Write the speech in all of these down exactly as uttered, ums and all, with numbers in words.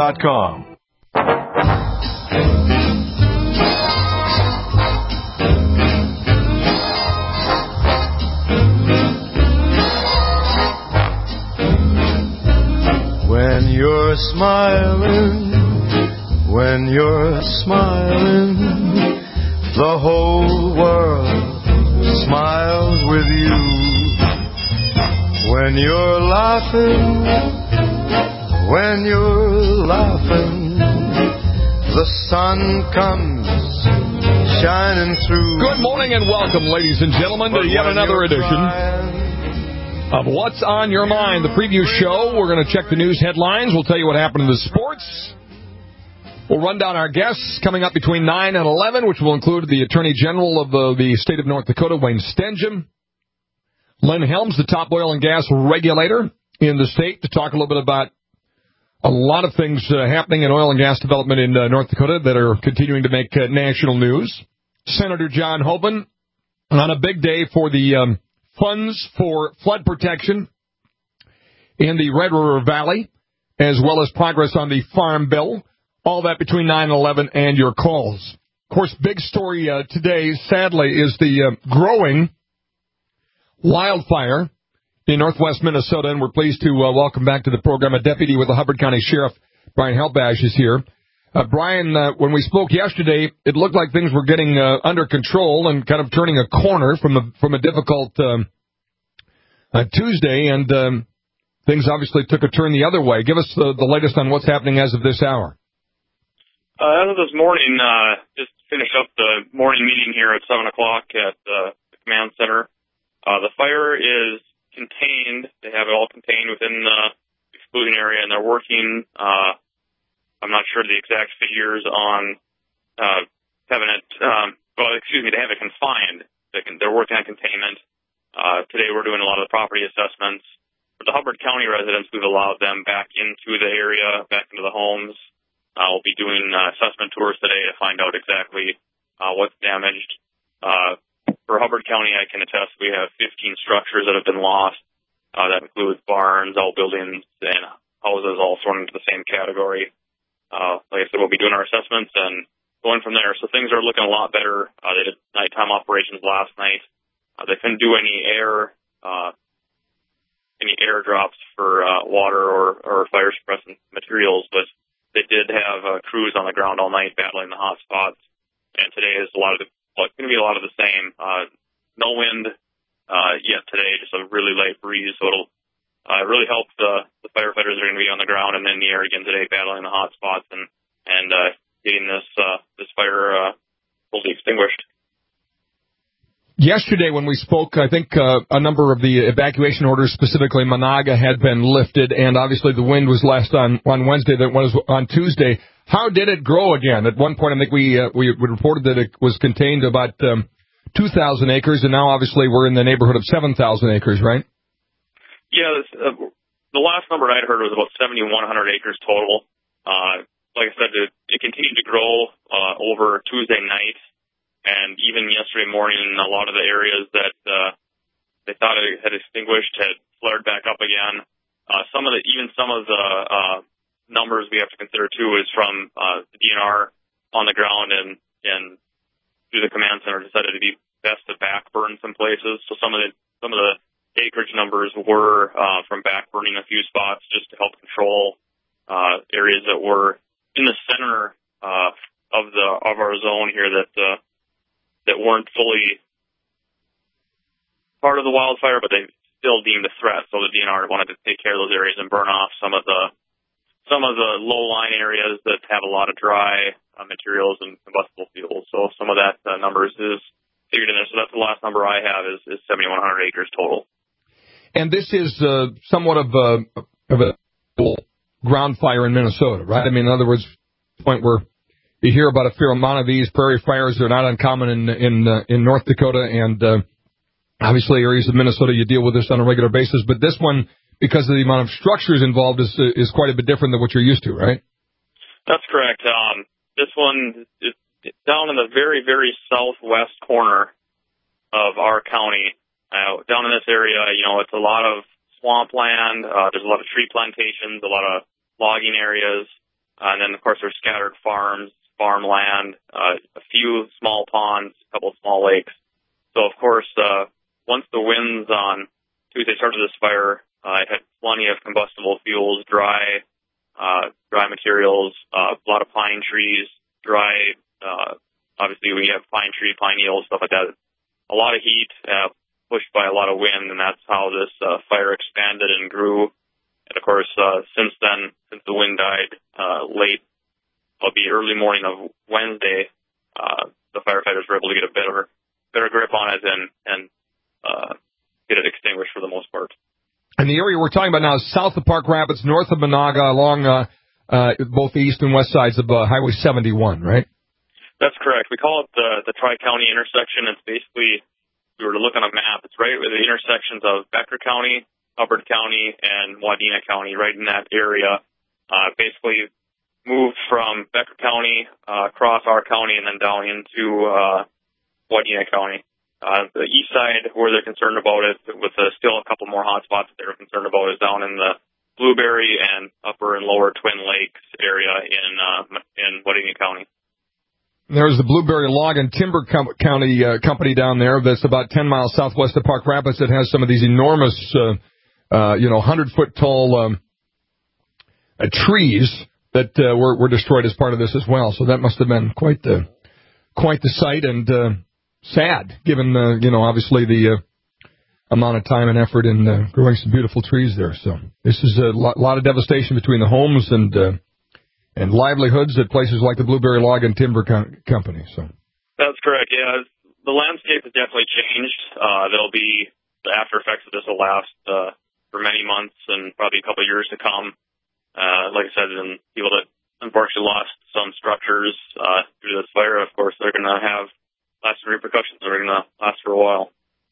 dot com. When you're smiling, when you're smiling, the whole world smiles with you. When you're laughing, when you're laughing, the sun comes shining through. Good morning and welcome, ladies and gentlemen, to yet another edition of What's on Your Mind, the preview show. We're going to check the news headlines. We'll tell you what happened in the sports. We'll run down our guests coming up between nine and eleven, which will include the Attorney General of the, the state of North Dakota, Wayne Stenjum. Lynn Helms, the top oil and gas regulator in the state, to talk a little bit about a lot of things uh, happening in oil and gas development in uh, North Dakota that are continuing to make uh, national news. Senator John Hoeven on a big day for the um, funds for flood protection in the Red River Valley, as well as progress on the Farm Bill. All that between nine and eleven and your calls. Of course, big story uh, today, sadly, is the uh, growing wildfire in northwest Minnesota, and we're pleased to uh, welcome back to the program a deputy with the Hubbard County Sheriff, Brian Helbash, is here. Uh, Brian, uh, when we spoke yesterday, it looked like things were getting uh, under control and kind of turning a corner from a, from a difficult um, uh, Tuesday, and um, things obviously took a turn the other way. Give us the, the latest on what's happening as of this hour. Uh, as of this morning, uh, just finished up the morning meeting here at seven o'clock at uh, the command center. Uh, the fire is contained. They have it all contained within the exclusion area, and they're working. Uh, I'm not sure the exact figures on uh, having it. Um, well, excuse me, they have it confined. They can, they're working on containment. Uh, today, we're doing a lot of the property assessments. For the Hubbard County residents, we've allowed them back into the area, back into the homes. Uh, we'll be doing uh, assessment tours today to find out exactly uh, what's damaged. Uh, for Hubbard County, I can attest we have fifteen structures that have been lost. Uh, that includes barns, outbuildings, and houses all thrown into the same category. Uh, like I said, we'll be doing our assessments and going from there. So things are looking a lot better. Uh, they did nighttime operations last night. Uh, they couldn't do any air, uh, any airdrops for uh, water or, or fire suppressant materials, but they did have uh, crews on the ground all night battling the hot spots, and today is a lot of the, well, it's going to be a lot of the same. Uh, no wind uh, yet today, just a really light breeze, so it'll uh, really help the, the firefighters that are going to be on the ground and in the air again today battling the hot spots and, and uh, getting this, uh, this fire uh, fully extinguished. Yesterday when we spoke, I think uh, a number of the evacuation orders, specifically Monaga, had been lifted, and obviously the wind was less on, on Wednesday than it was on Tuesday. How did it grow again? At one point, I think we uh, we reported that it was contained to about um, two thousand acres, and now obviously we're in the neighborhood of seven thousand acres, right? Yeah, this, uh, the last number I'd heard was about seventy-one hundred acres total. Uh, like I said, it, it continued to grow uh, over Tuesday night. And even yesterday morning, a lot of the areas that uh, they thought it had extinguished had flared back up again. Uh, some of the, even some of the uh, numbers we have to consider too is from uh, the D N R on the ground, and and through the command center decided to be best to backburn some places. So some of the some of the acreage numbers were uh, from backburning a few spots just to help control uh, areas that were in the center uh, of the of our zone here that. Uh, that weren't fully part of the wildfire, but they still deemed a threat. So the D N R wanted to take care of those areas and burn off some of the some of the low-lying areas that have a lot of dry uh, materials and combustible fuels. So some of that uh, numbers is figured in there. So that's the last number I have is, is seventy-one hundred acres total. And this is uh, somewhat of a, of a ground fire in Minnesota, right? I mean, in other words, the point where you hear about a fair amount of these prairie fires. They're not uncommon in in uh, in North Dakota, and uh, obviously areas of Minnesota you deal with this on a regular basis. But this one, because of the amount of structures involved, is is quite a bit different than what you're used to, right? That's correct. Um, this one is down in the very, very southwest corner of our county. Uh, down in this area, you know, it's a lot of swampland. Uh, there's a lot of tree plantations, a lot of logging areas. Uh, and then, of course, there's scattered farms, farmland, uh, a few small ponds, a couple of small lakes. So, of course, uh, once the winds on Tuesday started this fire, uh, it had plenty of combustible fuels, dry, uh, dry materials, uh, a lot of pine trees, dry, uh, obviously when you have pine tree, pine needles, stuff like that, a lot of heat, uh, pushed by a lot of wind, and that's how this, uh, fire expanded and grew. And of course, uh, since then, since the wind died, uh, late, it'll be early morning of Wednesday, uh, the firefighters were able to get a better, better grip on it and, and, uh, get it extinguished for the most part. And the area we're talking about now is south of Park Rapids, north of Monaga, along, uh, uh, both the east and west sides of, uh, Highway seventy-one, right? That's correct. We call it the, the Tri-County intersection. It's basically, if we were to look on a map, it's right where the intersections of Becker County, Hubbard County, and Wadena County, right in that area. Uh, basically moved from Becker County, uh, across our county and then down into, uh, Wadena County. Uh, the east side, where they're concerned about it, with uh, still a couple more hot spots that they're concerned about, is down in the Blueberry and upper and lower Twin Lakes area in, uh, in Wadena County. There's the Blueberry Log and Timber Com- County uh, company down there that's about ten miles southwest of Park Rapids that has some of these enormous, uh, uh, you know, one hundred foot tall um, uh, trees that uh, were, were destroyed as part of this as well. So that must have been quite the quite the sight and uh, sad, given uh, you know obviously the uh, amount of time and effort in uh, growing some beautiful trees there. So this is a lot, lot of devastation between the homes and uh, and livelihoods at places like the Blueberry Log and Timber Com- Company. So that's correct. Yeah, the landscape has definitely changed. Uh, there'll be the after effects of this will last uh, for many months and probably a couple of years to come. Uh, like I said, and people that unfortunately lost some structures uh, due to this fire, of course, they're going to have lasting repercussions. They're going to last for a while.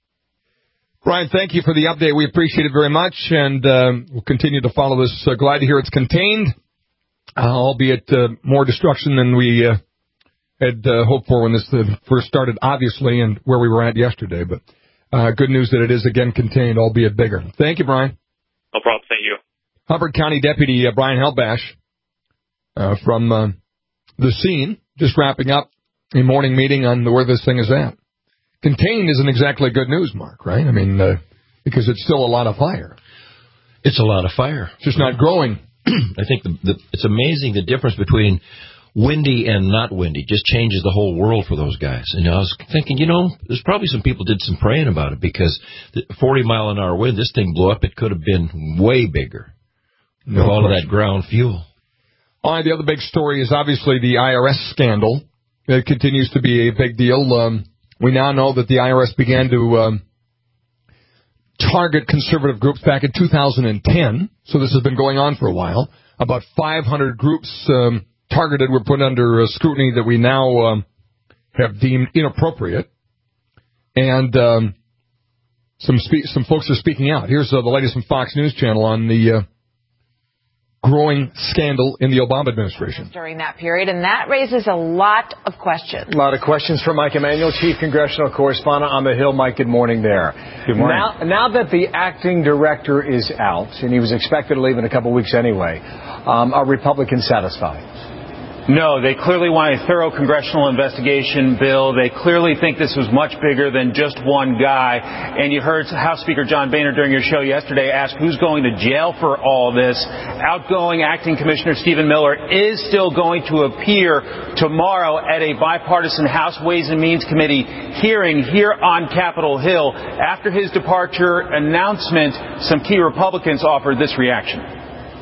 Brian, thank you for the update. We appreciate it very much, and uh, we'll continue to follow this. Uh, glad to hear it's contained. Uh, albeit uh, more destruction than we uh, had uh, hoped for when this uh, first started, obviously, and where we were at yesterday. But uh, good news that it is again contained, albeit bigger. Thank you, Brian. No problem. Thank you. Hubbard County Deputy uh, Brian Helbash uh, from uh, the scene, just wrapping up a morning meeting on where this thing is at. Contained isn't exactly good news, Mark, right? I mean, uh, because it's still a lot of fire. It's a lot of fire. It's just not growing. I think the, the, it's amazing the difference between windy and not windy just changes the whole world for those guys. And I was thinking, you know, there's probably some people did some praying about it because the forty mile an hour wind, this thing blew up. It could have been way bigger no with all question. Of that ground fuel. All right, the other big story is obviously the I R S scandal. It continues to be a big deal. Um, we now know that the I R S began to um, target conservative groups back in two thousand ten, so this has been going on for a while. About five hundred groups um, targeted were put under uh, scrutiny that we now um, have deemed inappropriate, and um, some spe- some folks are speaking out. Here's uh, the latest from Fox News Channel on the uh, growing scandal in the Obama administration. During that period, and that raises a lot of questions. A lot of questions for Mike Emanuel, Chief Congressional Correspondent on the Hill. Mike, good morning there. Good morning. Now, now that the acting director is out, and he was expected to leave in a couple weeks anyway, um, are Republicans satisfied? No, they clearly want a thorough congressional investigation, Bill. They clearly think this was much bigger than just one guy. And you heard House Speaker John Boehner during your show yesterday ask who's going to jail for all this. Outgoing Acting Commissioner Stephen Miller is still going to appear tomorrow at a bipartisan House Ways and Means Committee hearing here on Capitol Hill. After his departure announcement, some key Republicans offered this reaction.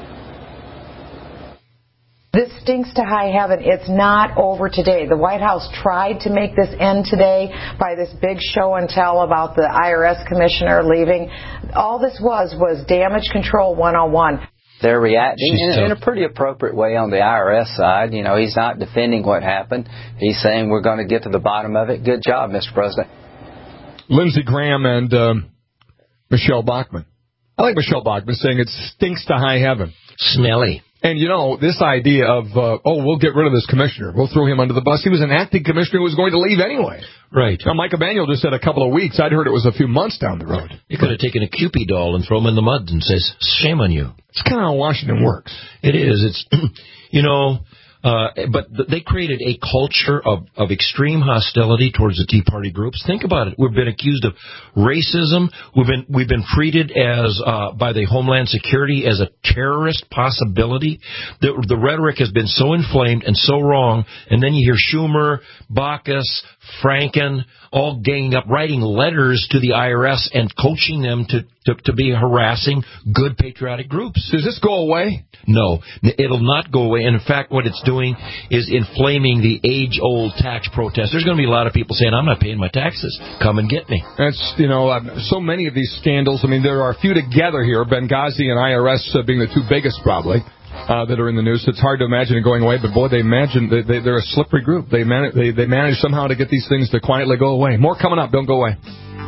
This stinks to high heaven. It's not over today. The White House tried to make this end today by this big show and tell about the I R S commissioner leaving. All this was was damage control one oh one. They're reacting in, in a pretty appropriate way on the I R S side. You know, he's not defending what happened. He's saying we're going to get to the bottom of it. Good job, Mister President. Lindsey Graham and um, Michelle Bachmann. I like Michelle Bachmann saying it stinks to high heaven. Smelly. And, you know, this idea of, uh, oh, we'll get rid of this commissioner. We'll throw him under the bus. He was an acting commissioner who was going to leave anyway. Right. Now, Mike Emanuel just said a couple of weeks. I'd heard it was a few months down the road. You could have taken a Cupid doll and thrown him in the mud and says, shame on you. It's kind of how Washington works. It is. It's, you know... Uh, but th- they created a culture of, of extreme hostility towards the Tea Party groups. Think about it. We've been accused of racism. We've been we've been treated as uh, by the Homeland Security as a terrorist possibility. The, the rhetoric has been so inflamed and so wrong. And then you hear Schumer, Baucus, Franken all ganging up, writing letters to the I R S and coaching them to, to, to be harassing good patriotic groups. Does this go away? No, it'll not go away. And in fact, what it's doing is inflaming the age-old tax protest. There's going to be a lot of people saying, I'm not paying my taxes. Come and get me. That's, you know, uh, so many of these scandals. I mean, there are a few together here, Benghazi and I R S uh, being the two biggest probably. Uh, that are in the news. It's hard to imagine it going away, but boy, they imagine they, they, they're a slippery group. They, man, they they manage somehow to get these things to quietly go away. More coming up. Don't go away.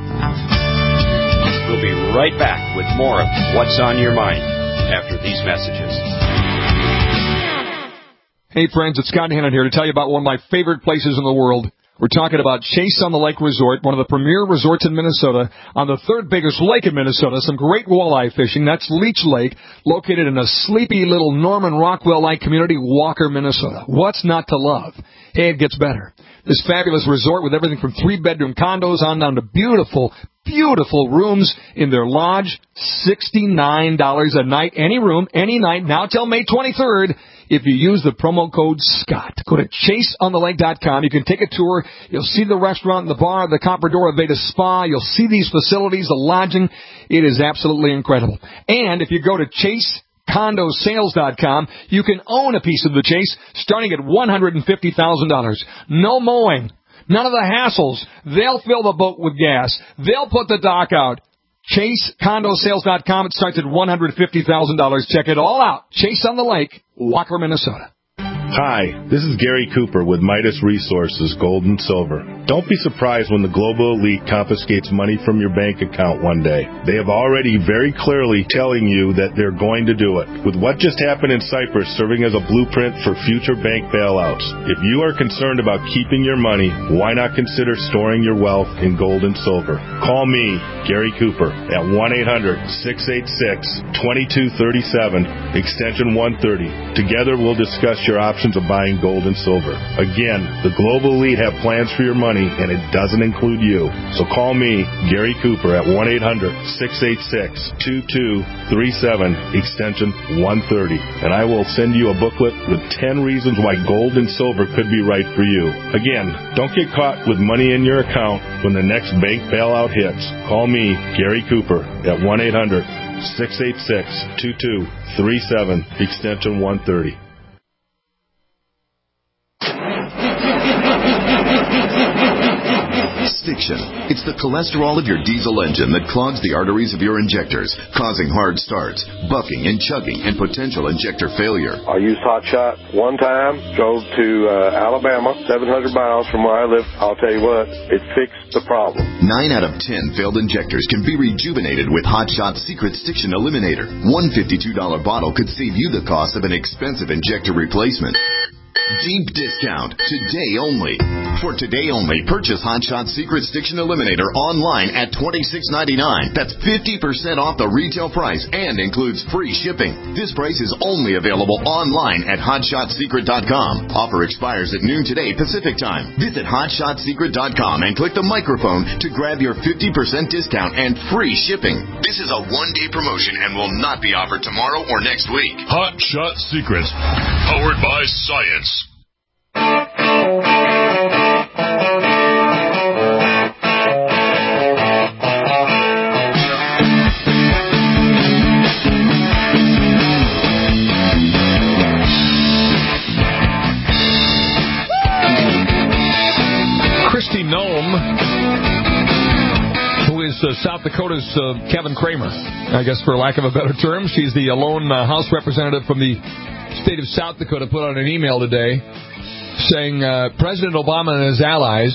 We'll be right back with more of What's on Your Mind after these messages. Hey friends, it's Scott Hannon here to tell you about one of my favorite places in the world. We're talking about Chase on the Lake Resort, one of the premier resorts in Minnesota, on the third biggest lake in Minnesota. Some great walleye fishing. That's Leech Lake, located in a sleepy little Norman Rockwell-like community, Walker, Minnesota. What's not to love? Hey, it gets better. This fabulous resort with everything from three-bedroom condos on down to beautiful, beautiful rooms in their lodge, sixty-nine dollars a night, any room, any night, now till May twenty-third. If you use the promo code SCOTT. Go to chase on the lake dot com. You can take a tour. You'll see the restaurant, the bar, the Comprador Aveda Spa. You'll see these facilities, the lodging. It is absolutely incredible. And if you go to chase condo sales dot com, you can own a piece of the Chase starting at one hundred fifty thousand dollars. No mowing. None of the hassles. They'll fill the boat with gas. They'll put the dock out. chase condo sales dot com. It starts at one hundred fifty thousand dollars. Check it all out. Chase on the Lake, Walker, Minnesota. Hi, this is Gary Cooper with Midas Resources, Gold and Silver. Don't be surprised when the global elite confiscates money from your bank account one day. They have already very clearly telling you that they're going to do it. With what just happened in Cyprus serving as a blueprint for future bank bailouts, if you are concerned about keeping your money, why not consider storing your wealth in gold and silver? Call me, Gary Cooper, at one eight hundred six eight six two two three seven, extension one thirty. Together we'll discuss your options of buying gold and silver. Again, the global elite have plans for your money, and it doesn't include you. So call me, Gary Cooper, at one eight hundred six eight six two two three seven, extension one thirty. And I will send you a booklet with ten reasons why gold and silver could be right for you. Again, don't get caught with money in your account when the next bank bailout hits. Call me, Gary Cooper, at one eight hundred six eight six two two three seven, extension one thirty. Stiction. It's the cholesterol of your diesel engine that clogs the arteries of your injectors, causing hard starts, bucking and chugging, and potential injector failure. I used Hot Shot one time, drove to uh, Alabama, seven hundred miles from where I live. I'll tell you what, it fixed the problem. Nine out of ten failed injectors can be rejuvenated with Hot Shot Secret Stiction Eliminator. One fifty-two dollars bottle could save you the cost of an expensive injector replacement. Deep discount, today only. For today only, purchase Hot Shot Secret Stiction Eliminator online at twenty-six ninety-nine. That's fifty percent off the retail price and includes free shipping. This price is only available online at hot shot secret dot com. Offer expires at noon today Pacific time. Visit hot shot secret dot com and click the microphone to grab your fifty percent discount and free shipping. This is a one-day promotion and will not be offered tomorrow or next week. Hot Shot Secret, powered by science. Kristi Noem, who is uh, South Dakota's uh, Kevin Cramer, I guess for lack of a better term. She's the lone uh, House representative from the state of South Dakota, put out an email today saying uh, President Obama and his allies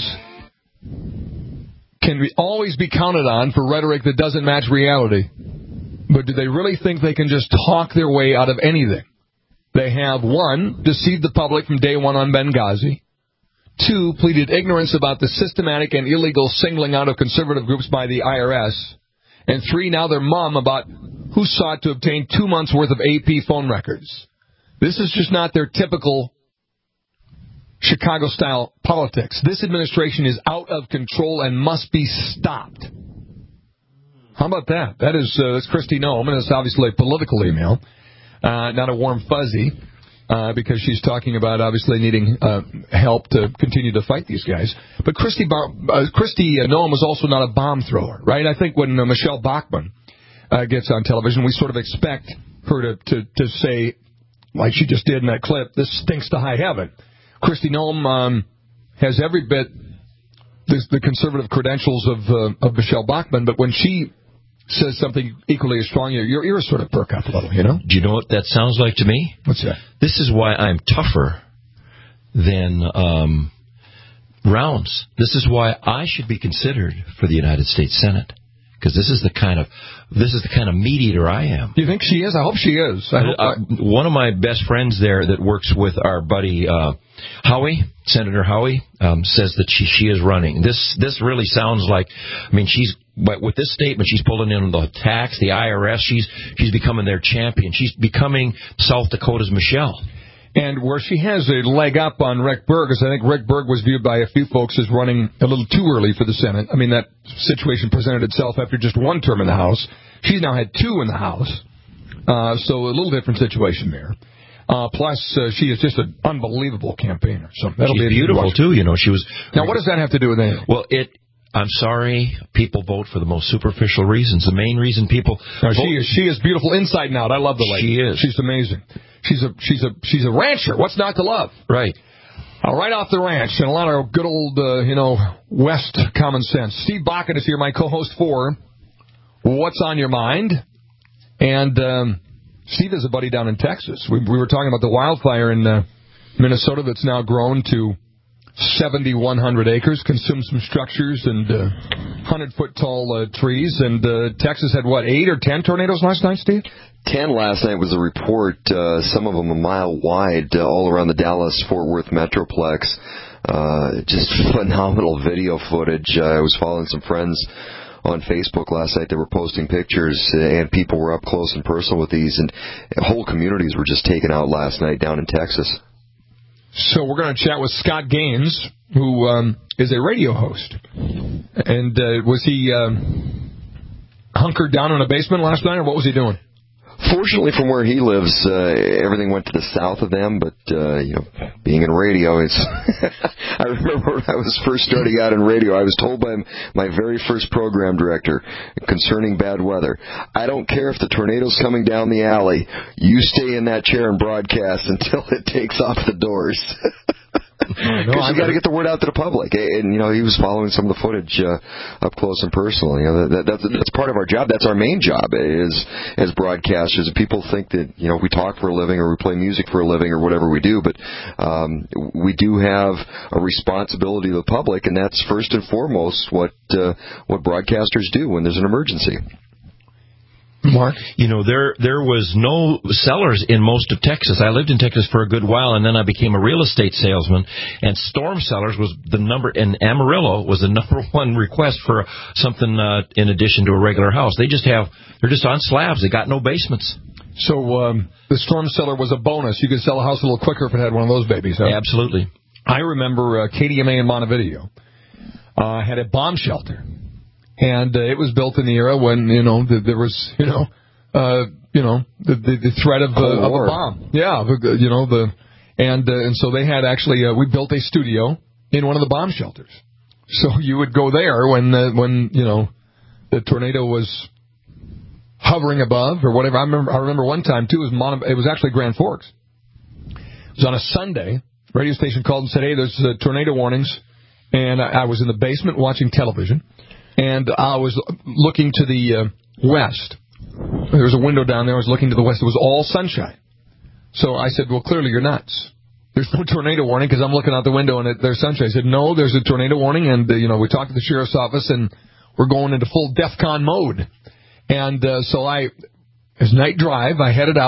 can be, always be counted on for rhetoric that doesn't match reality. But do they really think they can just talk their way out of anything? They have, one, deceived the public from day one on Benghazi. Two, pleaded ignorance about the systematic and illegal singling out of conservative groups by the I R S. And three, now they're mum about who sought to obtain two months' worth of A P phone records. This is just not their typical Chicago-style politics. This administration is out of control and must be stopped. How about that? That is uh, that's Kristi Noem, and it's obviously a political email, uh, not a warm fuzzy. Uh, because she's talking about obviously needing uh, help to continue to fight these guys. But Kristi, Bar- uh, Kristi uh, Noem was also not a bomb thrower, right? I think when uh, Michelle Bachmann uh, gets on television, we sort of expect her to, to, to say, like she just did in that clip, this stinks to high heaven. Kristi Noem um, has every bit the, the conservative credentials of, uh, of Michelle Bachmann, but when she says something equally as strong, your, your ears sort of perk up a little, you know? Do you know what that sounds like to me? What's that? This is why I'm tougher than um, Rounds. This is why I should be considered for the United States Senate. Because this is the kind of this is the kind of meat eater I am. Do you think she is? I hope she is. I hope uh, one of my best friends there that works with our buddy uh, Howie, Senator Howie, um, says that she she is running. This this really sounds like, I mean, she's but with this statement, she's pulling in the tax, the I R S. She's she's becoming their champion. She's becoming South Dakota's Michelle. And where she has a leg up on Rick Berg is I think Rick Berg was viewed by a few folks as running a little too early for the Senate. I mean, that situation presented itself after just one term in the House. She's now had two in the House. Uh, so a little different situation there. Uh, plus, uh, she is just an unbelievable campaigner. So that'll She's be beautiful, too. You know, she was. Now, what does that have to do with anything? Well, it. I'm sorry, people vote for the most superficial reasons. The main reason people no, she is she is beautiful inside and out. I love the lady. She is. She's amazing. She's a she's a she's a rancher. What's not to love? Right. Uh, right off the ranch, and a lot of good old uh, you know West common sense. Steve Bakken is here, my co-host for What's on Your Mind, and um, Steve is a buddy down in Texas. We, we were talking about the wildfire in uh, Minnesota that's now grown to seventy-one hundred acres, consumed some structures and uh, one hundred foot tall uh, trees. And uh, Texas had, what, eight or ten tornadoes last night, Steve? Ten last night was a report, uh, some of them a mile wide, uh, all around the Dallas-Fort Worth Metroplex. Uh, just phenomenal video footage. Uh, I was following some friends on Facebook last night. They were posting pictures, and people were up close and personal with these, and whole communities were just taken out last night down in Texas. So we're going to chat with Scott Gaines, who um, is a radio host. And uh, was he um, hunkered down in a basement last night, or what was he doing? Fortunately, from where he lives, uh, everything went to the south of them. But uh, you know, being in radio, it's. I remember when I was first starting out in radio, I was told by my very first program director concerning bad weather, I don't care if the tornado's coming down the alley, you stay in that chair and broadcast until it takes off the doors. Because no, you got to get the word out to the public, and you know he was following some of the footage uh, up close and personal. You know that, that's that's part of our job. That's our main job is as broadcasters. People think that you know we talk for a living or we play music for a living or whatever we do, but um, we do have a responsibility to the public, and that's first and foremost what uh, what broadcasters do when there's an emergency. Mark? You know, there there was no sellers in most of Texas. I lived in Texas for a good while, and then I became a real estate salesman. And storm sellers was the number, and Amarillo was the number one request for something uh, in addition to a regular house. They just have, they're just on slabs. They got no basements. So um, the storm cellar was a bonus. You could sell a house a little quicker if it had one of those babies. Huh? Absolutely. I remember uh, K D M A in Montevideo uh, had a bomb shelter. And uh, it was built in the era when, you know, the, there was, you know, uh, you know, the, the, the threat of, uh, of a bomb. Yeah, the, you know, the and uh, and so they had actually, uh, we built a studio in one of the bomb shelters. So you would go there when, uh, when you know, the tornado was hovering above or whatever. I remember I remember one time, too, it was, Mon- it was actually Grand Forks. It was on a Sunday. Radio station called and said, hey, there's uh, tornado warnings. And I, I was in the basement watching television. And I was looking to the uh, west. There was a window down there. I was looking to the west. It was all sunshine. So I said, well, clearly you're nuts. There's no tornado warning because I'm looking out the window and it, there's sunshine. I said, no, there's a tornado warning. And, uh, you know, we talked to the sheriff's office and we're going into full DEFCON mode. And uh, so I, as night drive, I headed out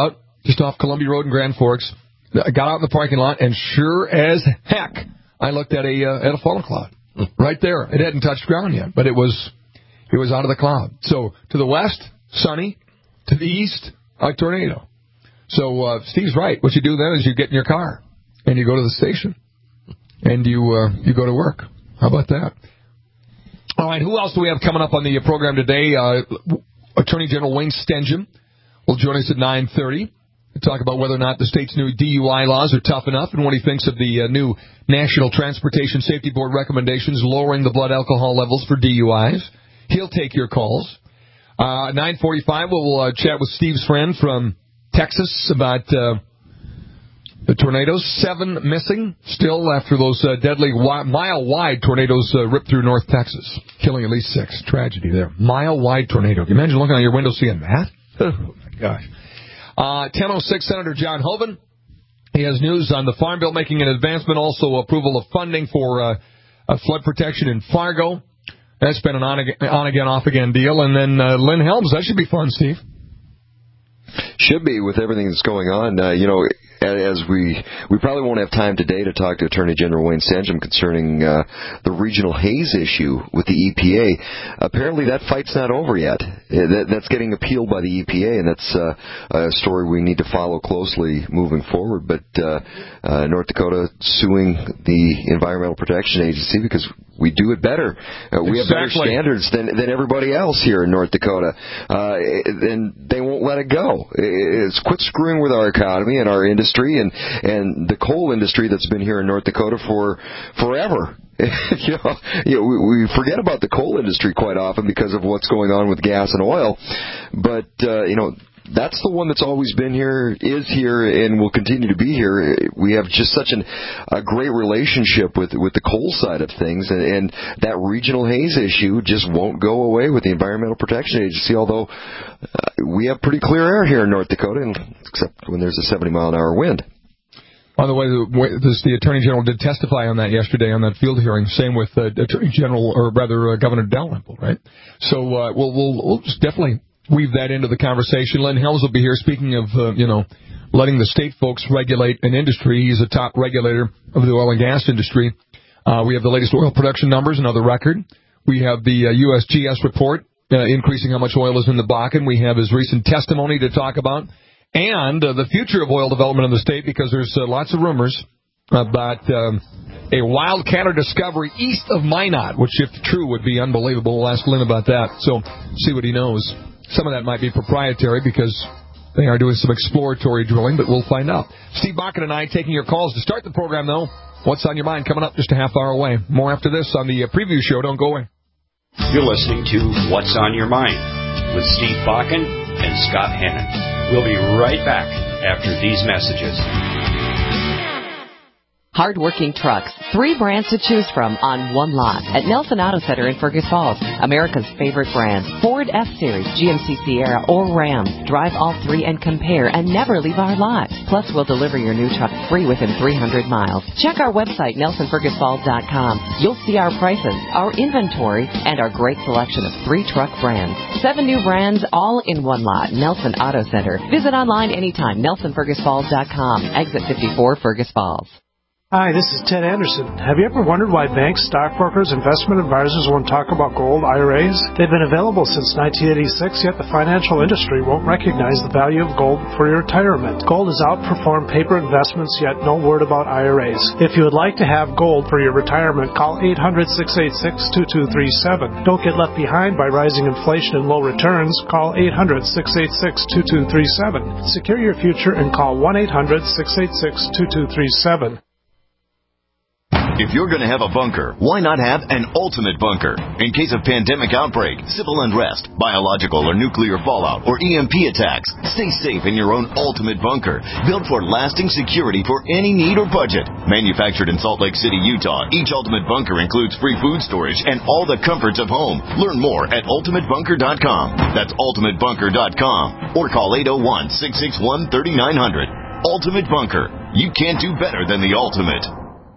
just off Columbia Road in Grand Forks. I got out in the parking lot, and sure as heck, I looked at a uh, at a funnel cloud right there. It hadn't touched ground yet, but it was it was out of the cloud. So to the west, sunny. To the east, a tornado. So uh, Steve's right. What you do then is you get in your car and you go to the station and you uh, you go to work. How about that? All right, who else do we have coming up on the program today? Uh, Attorney General Wayne Stenehjem will join us at nine thirty to talk about whether or not the state's new D U I laws are tough enough and what he thinks of the uh, new National Transportation Safety Board recommendations lowering the blood alcohol levels for D U Is. He'll take your calls. Uh, nine forty-five, we'll uh, chat with Steve's friend from Texas about uh, the tornadoes. Seven missing still after those uh, deadly wi- mile-wide tornadoes uh, ripped through North Texas, killing at least six. Tragedy there. Mile-wide tornado. Can you imagine looking out your window seeing that? Oh, my gosh. Uh, ten oh six, Senator John Hoeven. He has news on the Farm Bill making an advancement, also approval of funding for uh, uh, flood protection in Fargo. That's been an on-again, off-again deal. And then uh, Lynn Helms, that should be fun, Steve. Should be with everything that's going on. Uh, you know, as we we probably won't have time today to talk to Attorney General Wayne Stenehjem concerning uh, the regional haze issue with the E P A. Apparently that fight's not over yet. That, that's getting appealed by the E P A, and that's uh, a story we need to follow closely moving forward. But uh, uh, North Dakota suing the Environmental Protection Agency because we do it better. Uh, we exactly. have better standards than than everybody else here in North Dakota, uh, and they won't let it go. It's quit screwing with our economy and our industry and and the coal industry that's been here in North Dakota for forever. you know, you know we, we forget about the coal industry quite often because of what's going on with gas and oil, but uh, you know. That's the one that's always been here, is here, and will continue to be here. We have just such an, a great relationship with with the coal side of things, and, and that regional haze issue just won't go away with the Environmental Protection Agency, although uh, we have pretty clear air here in North Dakota, except when there's a seventy mile an hour wind. By the way, the, this, the Attorney General did testify on that yesterday on that field hearing. Same with uh, Attorney General, or rather uh, Governor Dalrymple, right? So uh, we'll, we'll, we'll just definitely weave that into the conversation. Lynn Helms will be here. Speaking of, uh, you know, letting the state folks regulate an industry, he's a top regulator of the oil and gas industry. Uh, we have the latest oil production numbers, another record. We have the uh, U S G S report uh, increasing how much oil is in the Bakken. We have his recent testimony to talk about, and uh, the future of oil development in the state, because there's uh, lots of rumors about um, a wildcatter discovery east of Minot, which, if true, would be unbelievable. We'll ask Lynn about that, so see what he knows. Some of that might be proprietary because they are doing some exploratory drilling, but we'll find out. Steve Bakken and I taking your calls to start the program, though. What's on your mind coming up just a half hour away. More after this on the preview show. Don't go away. You're listening to What's on Your Mind with Steve Bakken and Scott Hannon. We'll be right back after these messages. Hard-working trucks, three brands to choose from on one lot at Nelson Auto Center in Fergus Falls. America's favorite brands, Ford F-Series, G M C Sierra, or Ram. Drive all three and compare and never leave our lot. Plus, we'll deliver your new truck free within three hundred miles. Check our website, nelson fergus falls dot com. You'll see our prices, our inventory, and our great selection of three truck brands. Seven new brands, all in one lot. Nelson Auto Center. Visit online anytime, nelson fergus falls dot com. Exit fifty-four, Fergus Falls. Hi, this is Ted Anderson. Have you ever wondered why banks, stockbrokers, investment advisors won't talk about gold I R As? They've been available since nineteen eighty-six, yet the financial industry won't recognize the value of gold for your retirement. Gold has outperformed paper investments, yet no word about I R As. If you would like to have gold for your retirement, call eight hundred, six eight six, two two three seven. Don't get left behind by rising inflation and low returns. Call eight hundred, six eight six, two two three seven. Secure your future and call one eight hundred, six eight six, two two three seven. If you're going to have a bunker, why not have an ultimate bunker? In case of pandemic outbreak, civil unrest, biological or nuclear fallout, or E M P attacks, stay safe in your own ultimate bunker, built for lasting security for any need or budget. Manufactured in Salt Lake City, Utah, each ultimate bunker includes free food storage and all the comforts of home. Learn more at ultimate bunker dot com. That's ultimate bunker dot com. Or call eight oh one, six six one, three nine zero zero. Ultimate Bunker. You can't do better than the ultimate.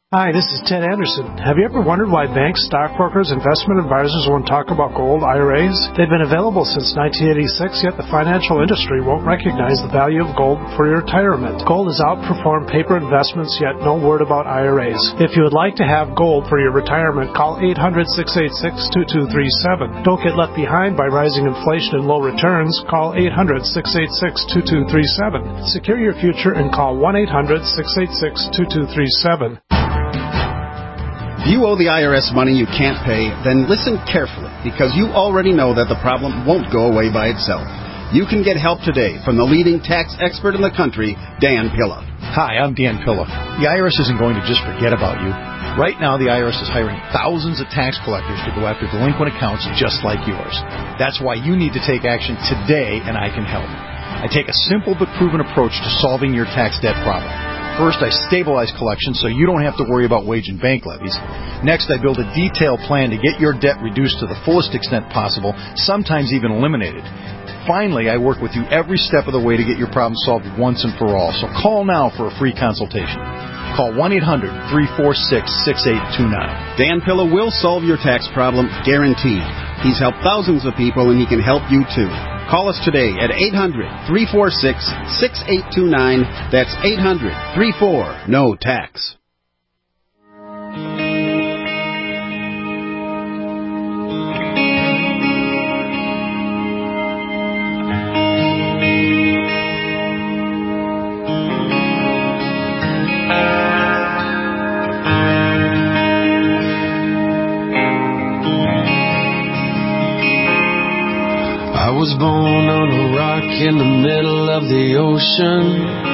Hi, this is Ted Anderson. Have you ever wondered why banks, stockbrokers, investment advisors won't talk about gold I R As? They've been available since nineteen eighty-six, yet the financial industry won't recognize the value of gold for your retirement. Gold has outperformed paper investments, yet no word about I R As. If you would like to have gold for your retirement, call eight hundred, six eight six, two two three seven. Don't get left behind by rising inflation and low returns. Call eight hundred, six eight six, two two three seven. Secure your future and call one eight hundred, six eight six, two two three seven. If you owe the I R S money you can't pay, then listen carefully, because you already know that the problem won't go away by itself. You can get help today from the leading tax expert in the country, Dan Pilla. Hi, I'm Dan Pilla. The I R S isn't going to just forget about you. Right now, the I R S is hiring thousands of tax collectors to go after delinquent accounts just like yours. That's why you need to take action today, and I can help. I take a simple but proven approach to solving your tax debt problem. First, I stabilize collections so you don't have to worry about wage and bank levies. Next, I build a detailed plan to get your debt reduced to the fullest extent possible, sometimes even eliminated. Finally, I work with you every step of the way to get your problem solved once and for all. So call now for a free consultation. Call one eight hundred, three four six, six eight two nine. Dan Pilla will solve your tax problem, guaranteed. He's helped thousands of people, and he can help you too. Call us today at eight hundred, three four six, six eight two nine. That's eight hundred, three four, N O tax. I was born on a rock in the middle of the ocean,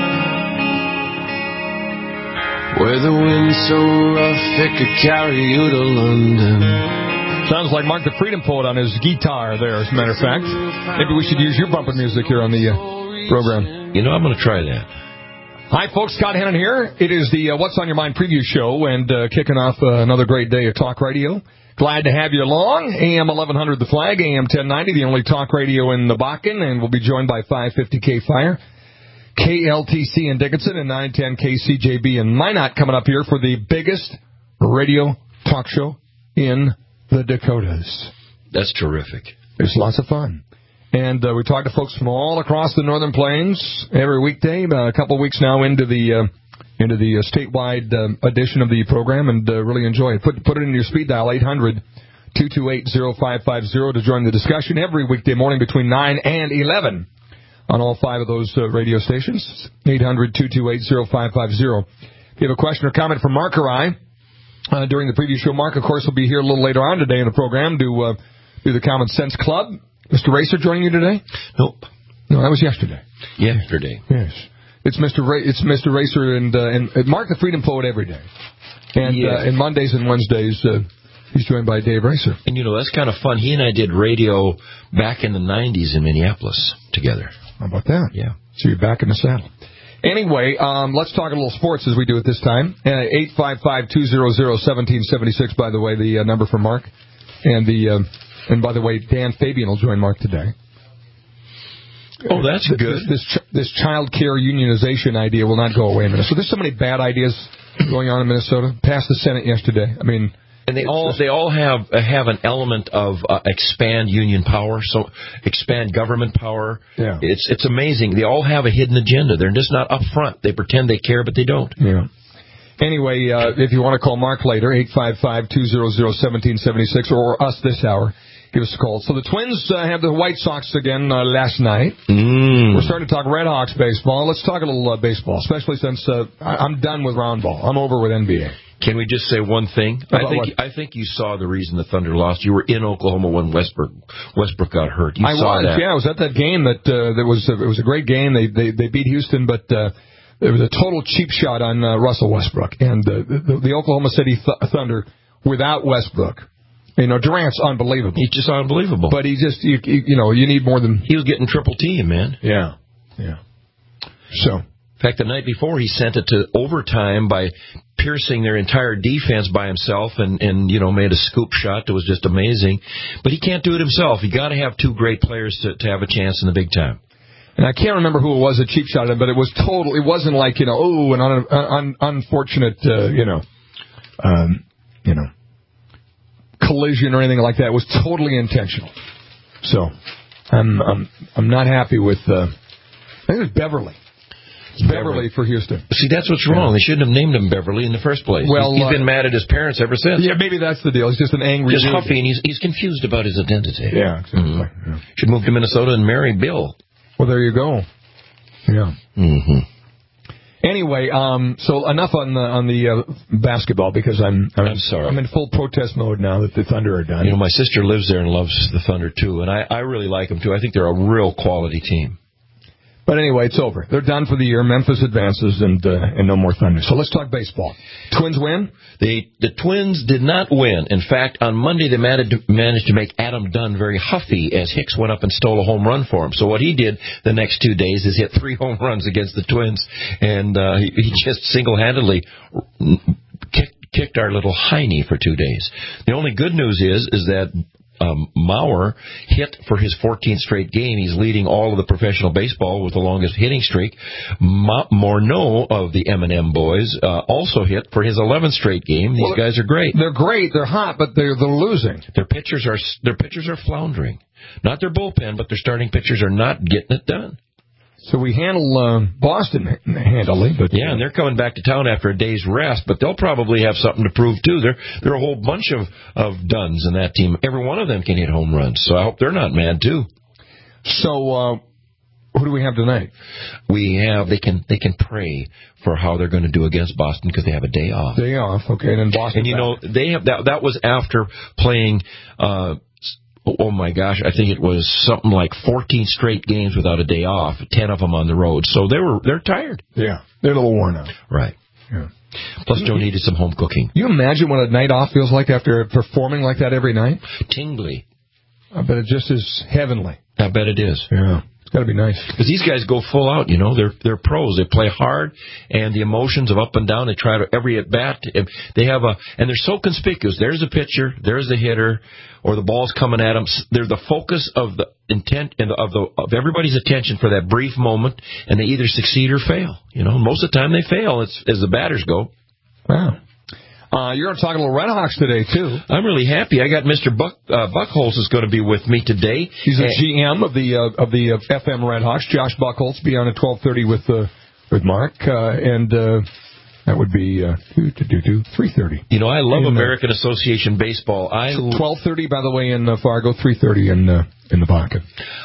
where the wind's so rough it could carry you to London. Sounds like Mark the Freedom Poet on his guitar there, as a matter of fact. Maybe we should use your bumper music here on the uh, program. You know, I'm going to try that. Hi, folks. Scott Hannon here. It is the uh, What's on Your Mind preview show, and uh, kicking off uh, another great day of talk radio. Glad to have you along. A M eleven hundred The Flag, A M ten ninety, the only talk radio in the Bakken, and we'll be joined by five fifty K Fire, K L T C in Dickinson, and nine ten K C J B in Minot coming up here for the biggest radio talk show in the Dakotas. That's terrific. It's lots of fun. And uh, we talk to folks from all across the Northern Plains every weekday, uh, a couple of weeks now into the... Uh, into the uh, statewide um, edition of the program, and uh, really enjoy it. Put put it in your speed dial, eight hundred, two two eight, oh five five oh, to join the discussion every weekday morning between nine and eleven on all five of those uh, radio stations, eight hundred, two two eight, oh five five oh. If you have a question or comment for Mark or I uh, during the preview show, Mark, of course, will be here a little later on today in the program to uh, do the Common Sense Club. Mister Racer joining you today? Nope. No, that was yesterday. Yesterday. Yes. It's Mister Ra- it's Mister Racer and, uh, and uh, Mark the Freedom Poet every day. And, yeah. uh, and Mondays and Wednesdays, uh, he's joined by Dave Racer. And, you know, that's kind of fun. He and I did radio back in the nineties in Minneapolis together. How about that? Yeah. So you're back in the saddle. Anyway, um, let's talk a little sports as we do it this time. Uh, eight five five, two hundred, seventeen seventy-six, by the way, the uh, number for Mark. And, the uh, and by the way, Dan Fabian will join Mark today. Oh, that's good. This, this, ch- this child care unionization idea will not go away in Minnesota. There's so many bad ideas going on in Minnesota. Passed the Senate yesterday. I mean, and they all they all have uh, have an element of uh, expand union power, so expand government power. Yeah. It's it's amazing. They all have a hidden agenda. They're just not up front. They pretend they care, but they don't. Yeah. Anyway, uh, if you want to call Mark later, eight five five, two hundred, seventeen seventy-six, or us this hour. Give us a call. So the Twins uh, have the White Sox again uh, last night. Mm. We're starting to talk Red Hawks baseball. Let's talk a little uh, baseball, especially since uh, I- I'm done with round ball. I'm over with N B A. Can we just say one thing? About I think what? I think you saw the reason the Thunder lost. You were in Oklahoma when Westbrook Westbrook got hurt. You I saw was, that. yeah. I was at that game. That uh, that was uh, it was a great game. They they, they beat Houston, but uh, it was a total cheap shot on uh, Russell Westbrook and uh, the, the Oklahoma City Th- Thunder without Westbrook. You know, Durant's unbelievable. He's just unbelievable. But he just, you, you know, you need more than... He was getting triple team, man. Yeah, yeah. So... In fact, the night before, he sent it to overtime by piercing their entire defense by himself and, and you know, made a scoop shot that was just amazing. But he can't do it himself. You got to have two great players to, to have a chance in the big time. And I can't remember who it was that cheap shot him, but it was total. It wasn't like, you know, oh, an un, un, unfortunate, uh, you know... um, you know, collision or anything like that. It was totally intentional. So I'm I'm I'm not happy with. Uh, I think it was Beverly. Beverly for Houston. See, that's what's wrong. Yeah. They shouldn't have named him Beverly in the first place. Well, he's, he's uh, been mad at his parents ever since. Yeah, maybe that's the deal. He's just an angry Just dude. huffy, and he's, he's confused about his identity. Yeah, exactly. Mm-hmm. Yeah. Should move to Minnesota and marry Bill. Well, there you go. Yeah. Mm-hmm. Anyway, um, so enough on the on the uh, basketball because I'm, I'm I'm sorry. I'm in full protest mode now that the Thunder are done. You know, my sister lives there and loves the Thunder too, and I, I really like them too. I think they're a real quality team. But anyway, it's over. They're done for the year. Memphis advances, and uh, and no more Thunder. So let's talk baseball. Twins win? The the Twins did not win. In fact, on Monday they managed to, managed to make Adam Dunn very huffy as Hicks went up and stole a home run for him. So what he did the next two days is hit three home runs against the Twins, and uh, he, he just single-handedly kicked, kicked our little Heine for two days. The only good news is is that Um, Mauer hit for his fourteenth straight game. He's leading all of the professional baseball with the longest hitting streak. Ma- Morneau of the M and M boys uh, also hit for his eleventh straight game. These well, guys are great. They're great. They're hot, but they're they're losing. Their pitchers are their pitchers are floundering. Not their bullpen, but their starting pitchers are not getting it done. So we handle uh, Boston handily, but yeah, and they're coming back to town after a day's rest. But they'll probably have something to prove too. There, there are a whole bunch of of duns in that team. Every one of them can hit home runs. So I hope they're not mad too. So uh, who do we have tonight? We have they can they can pray for how they're going to do against Boston because they have a day off. Day off, okay. And then Boston. And you know they have that. That was after playing. Uh, Oh, my gosh, I think it was something like fourteen straight games without a day off, ten of them on the road. So they were, they're tired. Yeah, they're a little worn out. Right. Yeah. Plus, Joe needed some home cooking. You imagine what a night off feels like after performing like that every night? Tingly. I bet it just is heavenly. I bet it is. Yeah. Got to be nice. Because these guys go full out, you know. They're they're pros. They play hard, and the emotions of up and down. They try to every at bat. They have a and they're so conspicuous. There's the pitcher. There's the hitter, or the ball's coming at them. They're the focus of the intent and of the of everybody's attention for that brief moment, and they either succeed or fail. You know, most of the time they fail as, as the batters go. Wow. Uh, you're going to talk a little Red Hawks today, too. I'm really happy. I got Mister Buck, uh, Buckholz is going to be with me today. He's the G M of the uh, of the uh, F M Red Hawks. Josh Buckholz be on at twelve thirty with uh, with Mark, uh, and uh, that would be uh, three thirty. You know, I love in, American uh, Association baseball. I twelve thirty, by the way, in uh, Fargo, three thirty in uh, in the pocket.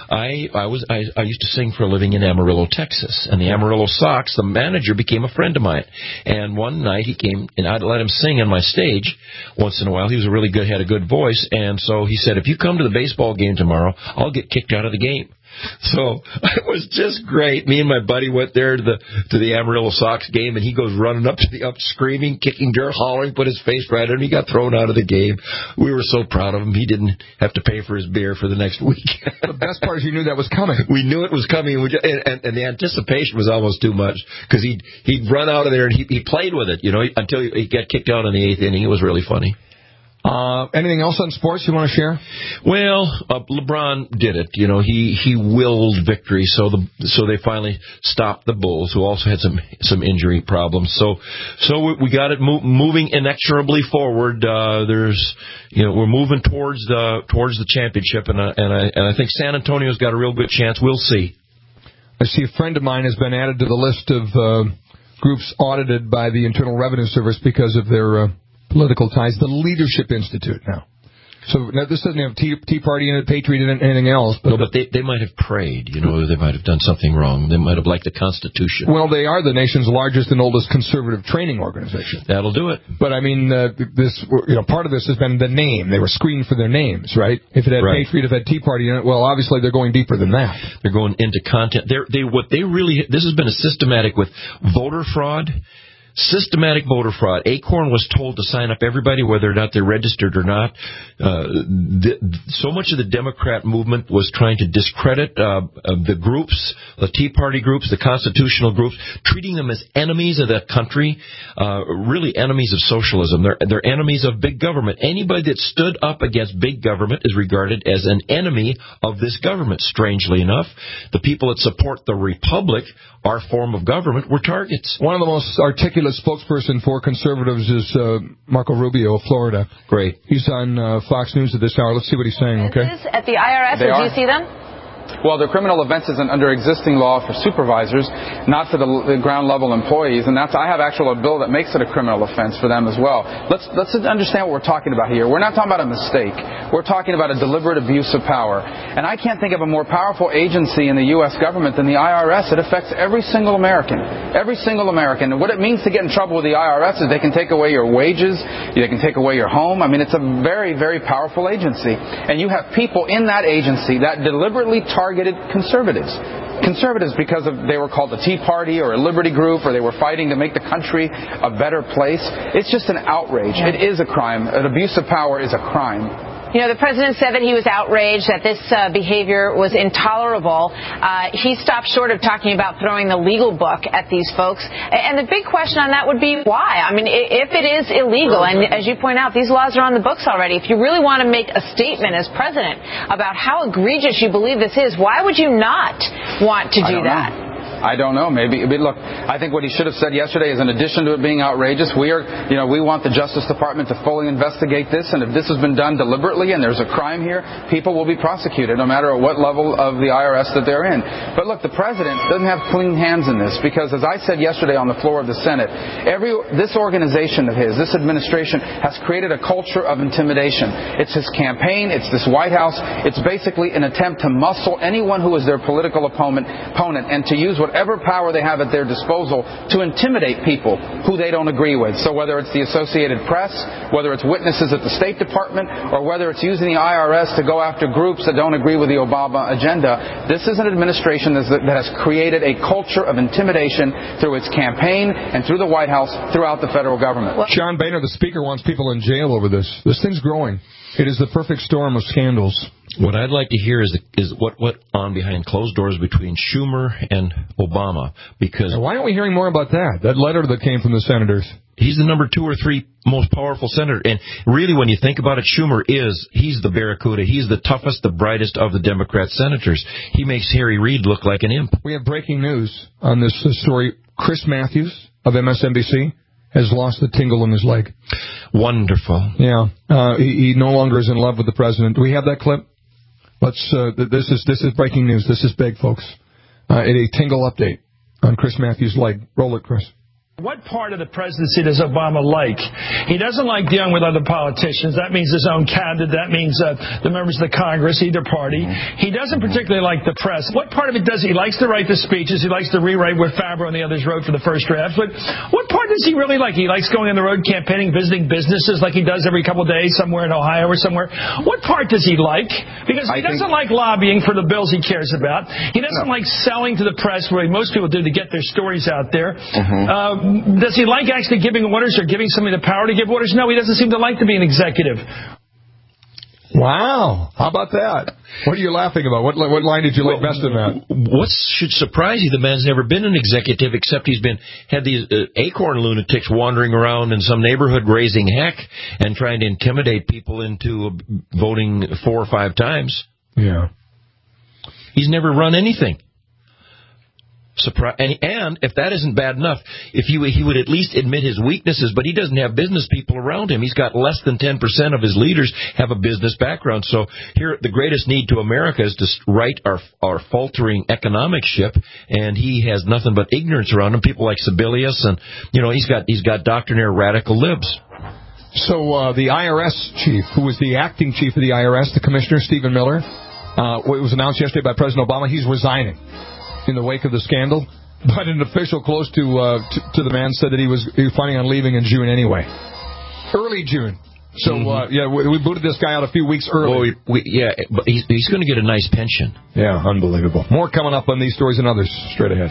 I I was I, I used to sing for a living in Amarillo, Texas, and the Amarillo Sox. The manager became a friend of mine, and one night he came and I'd let him sing on my stage once in a while. He was a really good, had a good voice, and so he said, "If you come to the baseball game tomorrow, I'll get kicked out of the game." So it was just great. Me and my buddy went there to the to the Amarillo Sox game, and he goes running up to the up, screaming, kicking dirt, hollering, put his face right in. He got thrown out of the game. We were so proud of him. He didn't have to pay for his beer for the next week. The best part is you knew that was coming. We knew it was coming, and, we just, and, and, and the anticipation was almost too much because he'd he'd run out of there and he he played with it, you know, until he got kicked out in the eighth inning. It was really funny. Uh, anything else on sports you want to share? Well, uh, LeBron did it. You know, he, he willed victory, so the so they finally stopped the Bulls, who also had some some injury problems. So so we, we got it mo- moving inexorably forward. Uh, there's you know we're moving towards the towards the championship, and I, and I and I think San Antonio's got a real good chance. We'll see. I see a friend of mine has been added to the list of uh, groups audited by the Internal Revenue Service because of their uh, political ties. The Leadership Institute now. So now, this doesn't have Tea, tea Party in it, Patriot in it, anything else. But, no, but they they might have prayed. You know, they might have done something wrong. They might have liked the Constitution. Well, they are the nation's largest and oldest conservative training organization. That'll do it. But I mean, uh, this you know, part of this has been the name. They were screened for their names, right? If it had right. Patriot, if it had Tea Party in it, well, obviously they're going deeper than that. They're going into content. They're they what they really. This has been a systematic with voter fraud. Systematic voter fraud. Acorn was told to sign up everybody, whether or not they're registered or not. Uh, the, so much of the Democrat movement was trying to discredit uh, uh, the groups, the Tea Party groups, the constitutional groups, treating them as enemies of the country, uh, really enemies of socialism. They're, they're enemies of big government. Anybody that stood up against big government is regarded as an enemy of this government. Strangely enough, the people that support the Republic, our form of government, were targets. One of the most articulate fabulous spokesperson for conservatives is uh, Marco Rubio of Florida. Great. He's on uh, Fox News at this hour. Let's see what he's saying, okay? At the I R S, They did are. you see them? Well, the criminal offense isn't under existing law for supervisors, not for the, the ground-level employees, and that's I have actually a bill that makes it a criminal offense for them as well. Let's let's understand what we're talking about here. We're not talking about a mistake. We're talking about a deliberate abuse of power. And I can't think of a more powerful agency in the U S government than the I R S. It affects every single American, every single American. And what it means to get in trouble with the I R S is they can take away your wages, they can take away your home. I mean, it's a very, very powerful agency. And you have people in that agency that deliberately targeted conservatives. Conservatives because of they were called the Tea Party or a Liberty Group, or they were fighting to make the country a better place. It's just an outrage. Yeah. It is a crime. An abuse of power is a crime. You know, the president said that he was outraged, that this uh, behavior was intolerable. Uh, he stopped short of talking about throwing the legal book at these folks. And the big question on that would be why? I mean, if it is illegal, and as you point out, these laws are on the books already, if you really want to make a statement as president about how egregious you believe this is, why would you not want to do that? Know. I don't know. Maybe. But look, I think what he should have said yesterday is, in addition to it being outrageous, we are, you know, we want the Justice Department to fully investigate this. And if this has been done deliberately and there's a crime here, people will be prosecuted, no matter at what level of the I R S that they're in. But look, the president doesn't have clean hands in this, because, as I said yesterday on the floor of the Senate, every this organization of his, this administration, has created a culture of intimidation. It's his campaign. It's this White House. It's basically an attempt to muscle anyone who is their political opponent, opponent and to use what whatever power they have at their disposal to intimidate people who they don't agree with. So whether it's the Associated Press, whether it's witnesses at the State Department, or whether it's using the I R S to go after groups that don't agree with the Obama agenda, this is an administration that has created a culture of intimidation through its campaign and through the White House, throughout the federal government. John Boehner, the Speaker, wants people in jail over this. This thing's growing. It is the perfect storm of scandals. What I'd like to hear is the, is what went on behind closed doors between Schumer and Obama. Because now, why aren't we hearing more about that? That letter that came from the senators. He's the number two or three most powerful senator. And really, when you think about it, Schumer is, he's the barracuda. He's the toughest, the brightest of the Democrat senators. He makes Harry Reid look like an imp. We have breaking news on this story. Chris Matthews of M S N B C has lost the tingle in his leg. Wonderful. Yeah. Uh, he, he no longer is in love with the president. Do we have that clip? Let's. Uh, this is this is breaking news. This is big, folks. Uh, a tingle update on Chris Matthews' leg. Roll it, Chris. What part of the presidency does Obama like? He doesn't like dealing with other politicians. That means his own candidate. That means uh, the members of the Congress, either party. He doesn't particularly like the press. What part of it does he? He likes to write the speeches. He likes to rewrite what Fabro and the others wrote for the first drafts. But what part does he really like? He likes going on the road campaigning, visiting businesses like he does every couple of days somewhere in Ohio or somewhere. What part does he like? Because he I doesn't think... like lobbying for the bills he cares about. He doesn't no. like selling to the press, where most people do, to get their stories out there. Mm-hmm. Uh, Does he like actually giving orders or giving somebody the power to give orders? No, he doesn't seem to like to be an executive. Wow. How about that? What are you laughing about? What, what line did you like best in that? What should surprise you, the man's never been an executive, except he's been had these uh, acorn lunatics wandering around in some neighborhood raising heck and trying to intimidate people into voting four or five times. Yeah. He's never run anything. Surprise, and, and if that isn't bad enough, if he, he would at least admit his weaknesses, but he doesn't have business people around him. He's got less than ten percent of his leaders have a business background. So here, the greatest need to America is to right our our faltering economic ship, and he has nothing but ignorance around him. People like Sebelius, and you know he's got he's got doctrinaire radical libs. So uh, the I R S chief, who was the acting chief of the I R S, the commissioner Stephen Miller, uh, it was announced yesterday by President Obama, he's resigning in the wake of the scandal, but an official close to, uh, to to the man said that he was, he was planning on leaving in June anyway. Early June. So, mm-hmm. uh, yeah, we, we booted this guy out a few weeks early. Well, we, we, yeah, but he's, he's going to get a nice pension. Yeah, unbelievable. More coming up on these stories and others straight ahead.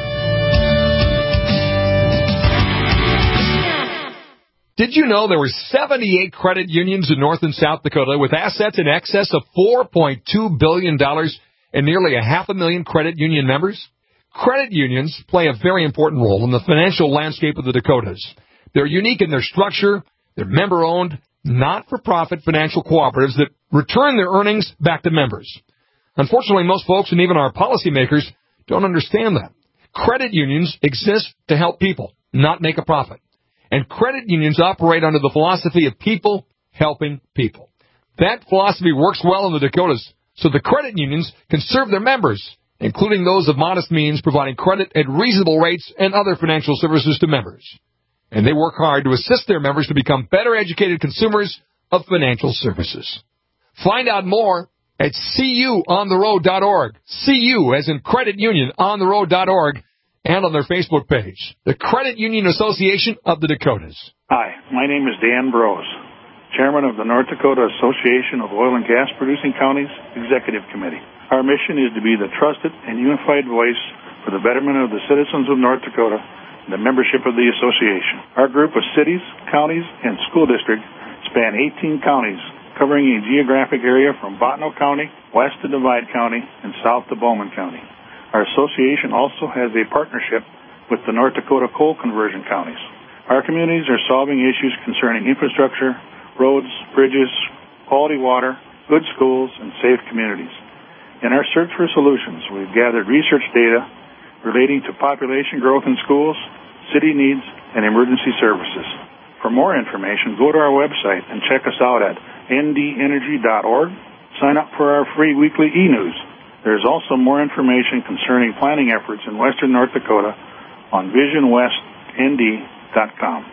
Did you know there were seventy-eight credit unions in North and South Dakota with assets in excess of four point two billion dollars and nearly a half a million credit union members? Credit unions play a very important role in the financial landscape of the Dakotas. They're unique in their structure. They're member-owned, not-for-profit financial cooperatives that return their earnings back to members. Unfortunately, most folks and even our policymakers don't understand that. Credit unions exist to help people, not make a profit. And credit unions operate under the philosophy of people helping people. That philosophy works well in the Dakotas, so the credit unions can serve their members, including those of modest means, providing credit at reasonable rates and other financial services to members. And they work hard to assist their members to become better educated consumers of financial services. Find out more at C U on the road dot org. C U, as in credit union, on the road dot org, and on their Facebook page, the Credit Union Association of the Dakotas. Hi, my name is Dan Brose, Chairman of the North Dakota Association of Oil and Gas Producing Counties Executive Committee. Our mission is to be the trusted and unified voice for the betterment of the citizens of North Dakota and the membership of the association. Our group of cities, counties, and school districts span eighteen counties, covering a geographic area from Bottineau County, west to Divide County, and south to Bowman County. Our association also has a partnership with the North Dakota coal conversion counties. Our communities are solving issues concerning infrastructure, roads, bridges, quality water, good schools, and safe communities. In our search for solutions, we've gathered research data relating to population growth in schools, city needs, and emergency services. For more information, go to our website and check us out at N D energy dot org. Sign up for our free weekly e-news. There is also more information concerning planning efforts in western North Dakota on vision west N D dot com.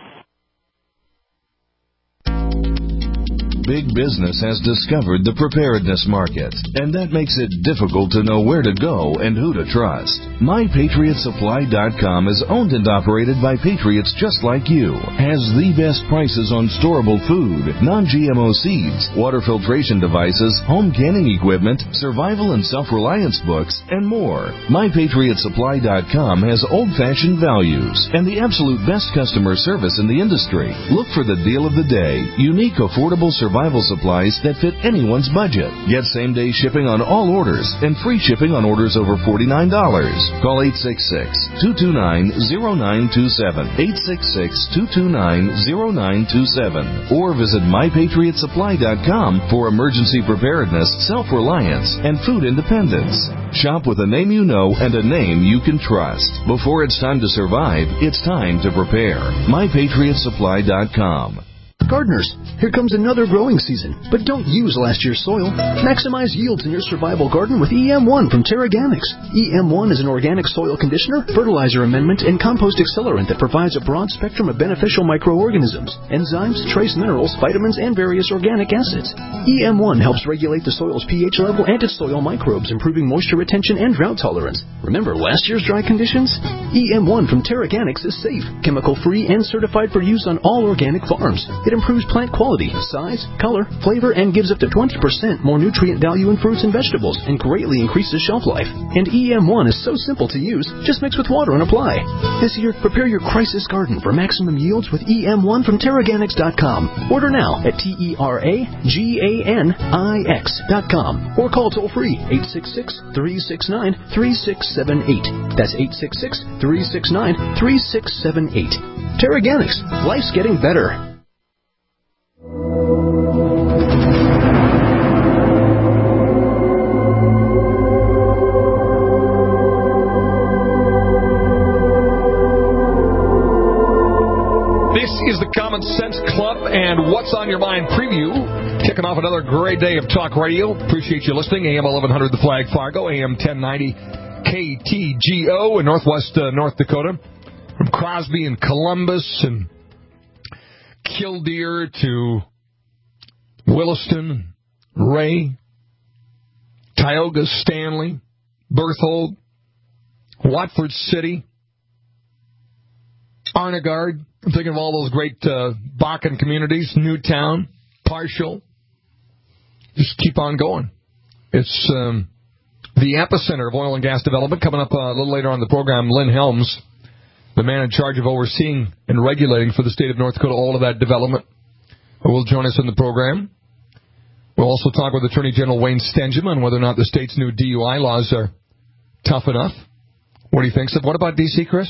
Big business has discovered the preparedness market, and that makes it difficult to know where to go and who to trust. My Patriot Supply dot com is owned and operated by patriots just like you, has the best prices on storable food, non-G M O seeds, water filtration devices, home canning equipment, survival and self-reliance books, and more. My Patriot Supply dot com has old-fashioned values and the absolute best customer service in the industry. Look for the deal of the day, unique, affordable survival Survival supplies that fit anyone's budget. Get same-day shipping on all orders and free shipping on orders over forty-nine dollars. Call eight six six, two two nine, zero nine two seven, eight six six, two two nine, zero nine two seven, or visit My Patriot Supply dot com for emergency preparedness, self-reliance, and food independence. Shop with a name you know and a name you can trust. Before it's time to survive, it's time to prepare. My Patriot Supply dot com. Gardeners, here comes another growing season, but don't use last year's soil. Maximize yields in your survival garden with E M one from Terraganics. E M one is an organic soil conditioner, fertilizer amendment, and compost accelerant that provides a broad spectrum of beneficial microorganisms, enzymes, trace minerals, vitamins, and various organic acids. E M one helps regulate the soil's pH level and its soil microbes, improving moisture retention and drought tolerance. Remember last year's dry conditions? E M one from Terraganics is safe, chemical-free, and certified for use on all organic farms. It improves plant quality, size, color, flavor, and gives up to twenty percent more nutrient value in fruits and vegetables, and greatly increases shelf life. And E M one is so simple to use, just mix with water and apply. This year, prepare your crisis garden for maximum yields with E M one from Terraganics dot com. Order now at T E R A G A N I X dot com or call toll-free eight six six, three six nine, three six seven eight. That's eight six six, three six nine, three six seven eight. Terraganics. Life's getting better. This is the Common Sense Club and What's on Your Mind preview. Kicking off another great day of talk radio. Appreciate you listening. A M eleven hundred The Flag Fargo, A M ten ninety K T G O in Northwest uh, North Dakota. From Crosby and Columbus and Killdeer to Williston, Ray, Tioga, Stanley, Berthold, Watford City, Arnegard. I'm thinking of all those great uh, Bakken communities, Newtown, Parshall. Just keep on going. It's um, the epicenter of oil and gas development. Coming up uh, a little later on the program, Lynn Helms, the man in charge of overseeing and regulating for the state of North Dakota all of that development, will join us in the program. We'll also talk with Attorney General Wayne Stenjema on whether or not the state's new D U I laws are tough enough. What do you think? So what about D C, Chris?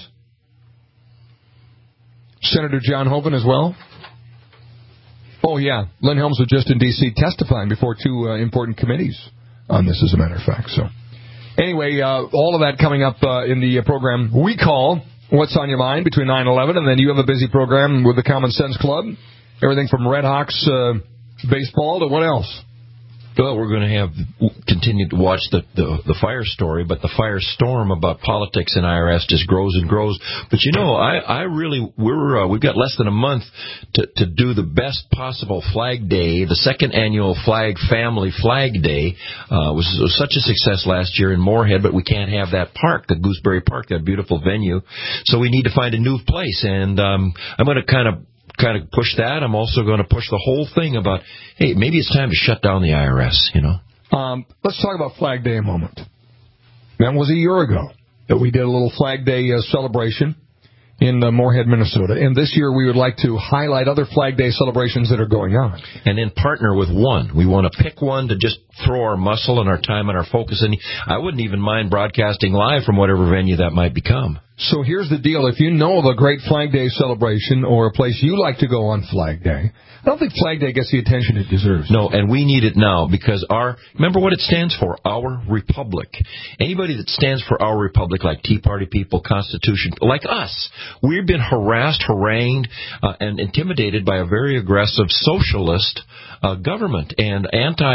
Senator John Hoeven as well. Oh, yeah. Lynn Helms was just in D C testifying before two uh, important committees on this, as a matter of fact. So, anyway, uh, all of that coming up uh, in the uh, program we call What's on your mind between nine and eleven, and then you have a busy program with the Common Sense Club. Everything from Red Hawks uh, baseball to what else? Well, we're going to have continue to watch the, the the fire story, but the firestorm about politics in I R S just grows and grows. But you know, I, I really we're uh, we've got less than a month to to do the best possible Flag Day. The second annual Flag Family Flag Day uh, was, was such a success last year in Moorhead, but we can't have that park, the Gooseberry Park, that beautiful venue. So we need to find a new place, and um, I'm going to kind of. kind of push that. I'm also going to push the whole thing about, hey, maybe it's time to shut down the I R S, you know. Um, let's talk about Flag Day a moment. That was a year ago that we did a little Flag Day uh, celebration in uh, Moorhead, Minnesota. And this year we would like to highlight other Flag Day celebrations that are going on. And then partner with one. We want to pick one to just throw our muscle and our time and our focus in. I wouldn't even mind broadcasting live from whatever venue that might become. So here's the deal. If you know of a great Flag Day celebration or a place you like to go on Flag Day, I don't think Flag Day gets the attention it deserves. No, and we need it now because our, remember what it stands for, our republic. Anybody that stands for our republic, like Tea Party people, Constitution, like us, we've been harassed, harangued, uh, and intimidated by a very aggressive socialist uh, government and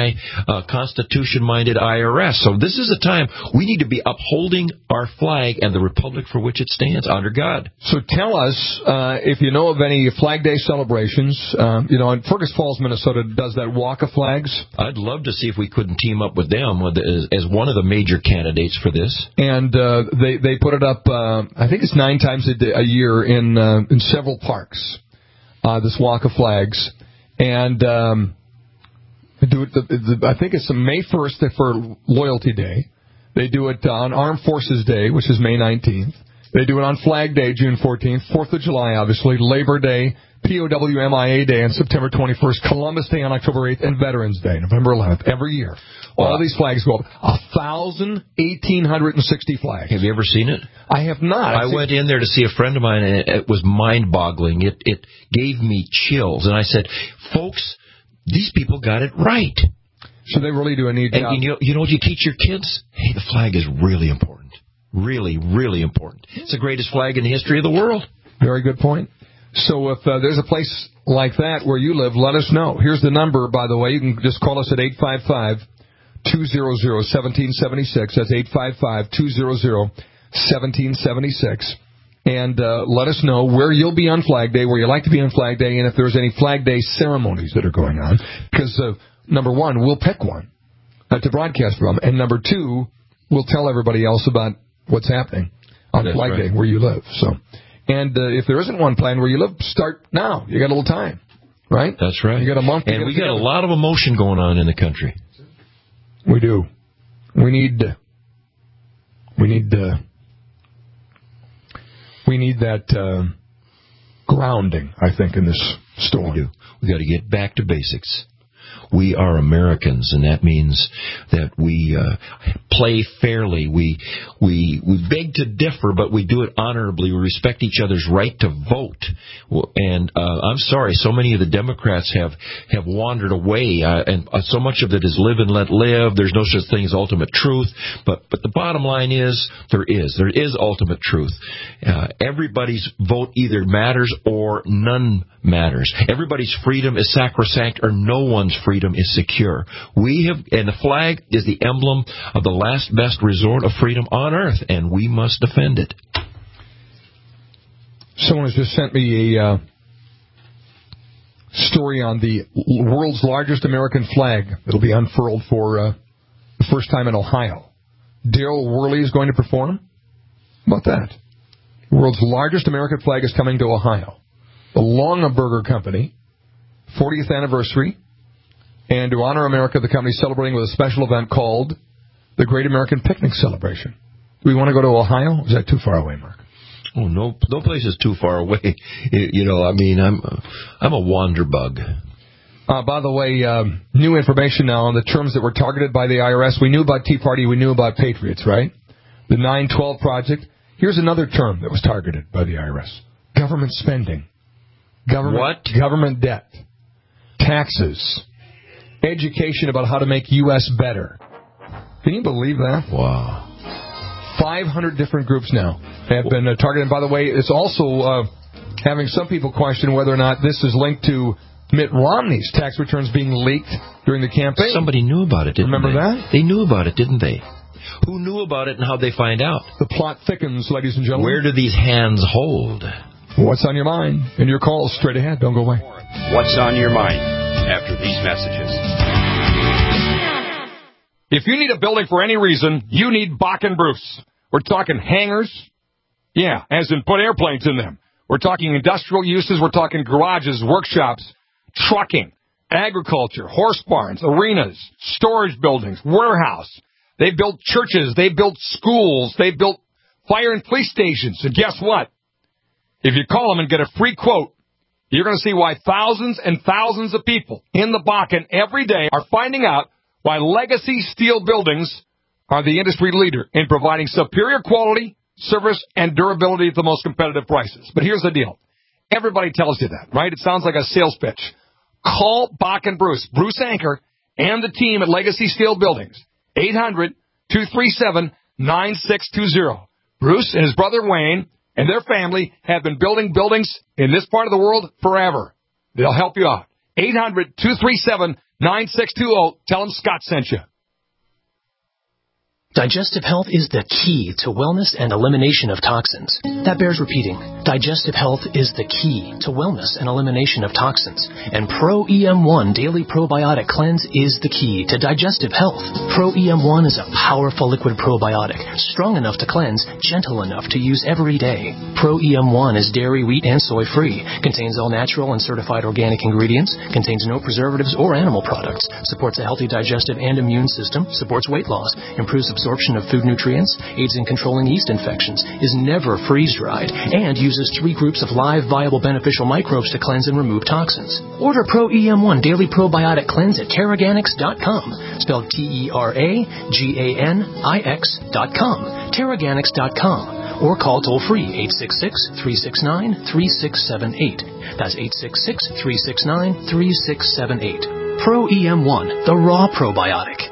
anti-Constitution-minded uh, I R S. So this is a time we need to be upholding our flag and the republic for which it stands, under God. So tell us uh, if you know of any Flag Day celebrations. Um, you know, in Fergus Falls, Minnesota, does that Walk of Flags. I'd love to see if we couldn't team up with them with, as, as one of the major candidates for this. And uh, they they put it up. Uh, I think it's nine times a, day, a year in uh, in several parks. Uh, this Walk of Flags, and um, they do it. The, the, I think it's May first for Loyalty Day. They do it on Armed Forces Day, which is May nineteenth. They do it on Flag Day, June fourteenth. Fourth of July, obviously. Labor Day, P O W M I A Day on September twenty-first. Columbus Day on October eighth. And Veterans Day, November eleventh. Every year. All wow. These flags go up. one thousand eighteen sixty flags. Have you ever seen it? I have not. I went in there to see a friend of mine, and it was mind-boggling. It, it gave me chills. And I said, folks, these people got it right. So they really do a neat and job. And you know, you know what you teach your kids? Hey, the flag is really important. Really, really important. It's the greatest flag in the history of the world. Very good point. So if uh, there's a place like that where you live, let us know. Here's the number, by the way. You can just call us at eight five five, two hundred, one seven seven six. That's eight five five, two hundred, one seven seven six. And uh, let us know where you'll be on Flag Day, where you like to be on Flag Day, and if there's any Flag Day ceremonies that are going on. Because, uh, number one, we'll pick one uh, to broadcast from. And number two, we'll tell everybody else about what's happening on That's Flag right. Day where you live. So, and uh, if there isn't one planned where you live, start now. You got a little time, right? That's right. You got a month. And we got a lot of emotion going on in the country. We do. We need. We need. Uh, we need that uh, grounding, I think, in this storm. We do. We got to get back to basics. We are Americans, and that means that we uh, play fairly. We we we beg to differ, but we do it honorably. We respect each other's right to vote. And uh, I'm sorry, so many of the Democrats have have wandered away, uh, and uh, so much of it is live and let live. There's no such thing as ultimate truth. But but the bottom line is there is there is ultimate truth. Uh, everybody's vote either matters or none matters. Everybody's freedom is sacrosanct, or no one's freedom is secure. We have, and the flag is the emblem of the last best resort of freedom on earth, and we must defend it. Someone has just sent me a uh, story on the world's largest American flag that'll be unfurled for uh, the first time in Ohio. Daryl Worley is going to perform. How about that? The world's largest American flag is coming to Ohio. The Longaberger Company, fortieth anniversary. And to honor America, the company is celebrating with a special event called the Great American Picnic Celebration. Do we want to go to Ohio? Is that too far away, Mark? Oh, no, no place is too far away. You know, I mean, I'm I'm a wander bug. Uh, by the way, um, new information now on the terms that were targeted by the I R S. We knew about Tea Party. We knew about Patriots, right? The nine twelve Project. Here's another term that was targeted by the I R S. Government spending. Government, what? Government debt. Taxes. Education about how to make U S better. Can you believe that? Wow. five hundred different groups now have been uh, targeted. By the way, it's also uh, having some people question whether or not this is linked to Mitt Romney's tax returns being leaked during the campaign. Somebody knew about it, didn't Remember they? that? They knew about it, didn't they? Who knew about it and how'd they find out? The plot thickens, ladies and gentlemen. Where do these hands hold? What's on your mind? And your calls straight ahead. Don't go away. What's on your mind after these messages? If you need a building for any reason, you need Bach and Bruce. We're talking hangars. Yeah, as in put airplanes in them. We're talking industrial uses. We're talking garages, workshops, trucking, agriculture, horse barns, arenas, storage buildings, warehouse. They built churches. They built schools. They built fire and police stations. And guess what? If you call them and get a free quote, you're going to see why thousands and thousands of people in the Bakken every day are finding out why Legacy Steel Buildings are the industry leader in providing superior quality, service, and durability at the most competitive prices. But here's the deal. Everybody tells you that, right? It sounds like a sales pitch. Call Bach and Bruce, Bruce Anchor, and the team at Legacy Steel Buildings. eight hundred, two three seven, nine six two zero. Bruce and his brother Wayne and their family have been building buildings in this part of the world forever. They'll help you out. eight hundred, two three seven, nine six two zero. Tell them Scott sent you. Digestive health is the key to wellness and elimination of toxins. That bears repeating. Digestive health is the key to wellness and elimination of toxins. And Pro E M one Daily Probiotic Cleanse is the key to digestive health. Pro E M one is a powerful liquid probiotic, strong enough to cleanse, gentle enough to use every day. Pro E M one is dairy, wheat, and soy free, contains all natural and certified organic ingredients, contains no preservatives or animal products, supports a healthy digestive and immune system, supports weight loss, improves absorption of food nutrients, aids in controlling yeast infections, is never freeze-dried, and uses three groups of live, viable, beneficial microbes to cleanse and remove toxins. Order Pro E M one Daily Probiotic Cleanse at Teraganix dot com, spelled T E R A G A N I X dot com, Teraganix dot com, or call toll-free eight six six, three six nine, three six seven eight. That's eight six six, three six nine, three six seven eight. Pro E M one, the raw probiotic.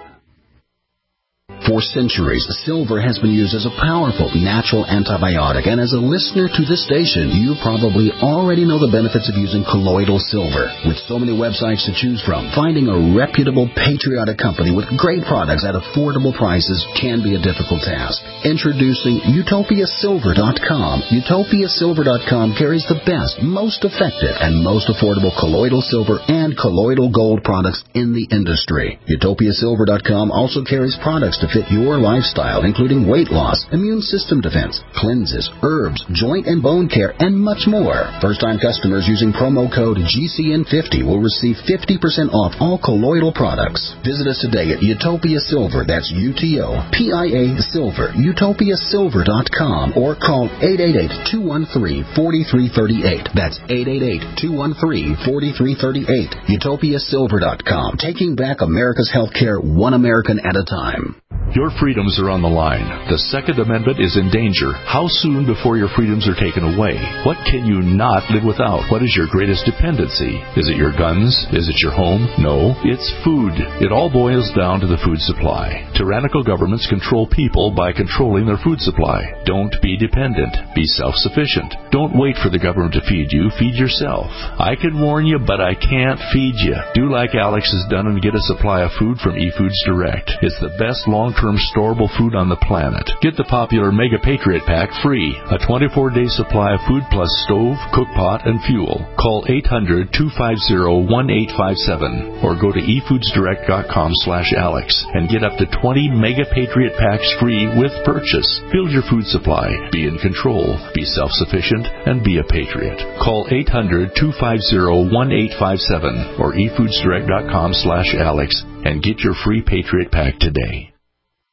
For centuries, silver has been used as a powerful natural antibiotic, and as a listener to this station, you probably already know the benefits of using colloidal silver. With so many websites to choose from, finding a reputable, patriotic company with great products at affordable prices can be a difficult task. Introducing Utopia Silver dot com. Utopia Silver dot com carries the best, most effective, and most affordable colloidal silver and colloidal gold products in the industry. Utopia Silver dot com also carries products to fit your lifestyle, including weight loss, immune system defense, cleanses, herbs, joint and bone care, and much more. First-time customers using promo code G C N fifty will receive fifty percent off all colloidal products. Visit us today at Utopia Silver, that's U T O P I A Silver, Utopia Silver dot com, or call eight eight eight, two one three, four three three eight. That's eight eight eight, two one three, four three three eight. Utopia Silver dot com, taking back America's healthcare one American at a time. Your freedoms are on the line. The Second Amendment is in danger. How soon before your freedoms are taken away? What can you not live without? What is your greatest dependency? Is it your guns? Is it your home? No, it's food. It all boils down to the food supply. Tyrannical governments control people by controlling their food supply. Don't be dependent. Be self-sufficient. Don't wait for the government to feed you. Feed yourself. I can warn you, but I can't feed you. Do like Alex has done and get a supply of food from eFoods Direct. It's the best long-term storable food on the planet. Get the popular Mega Patriot Pack free. A twenty-four day supply of food plus stove, cook pot, and fuel. Call eight hundred, two five zero, one eight five seven or go to e foods direct dot com slash Alex and get up to twenty Mega Patriot Packs free with purchase. Build your food supply. Be in control. Be self-sufficient and be a patriot. Call eight hundred, two five zero, one eight five seven or e foods direct dot com slash Alex and get your free Patriot Pack today.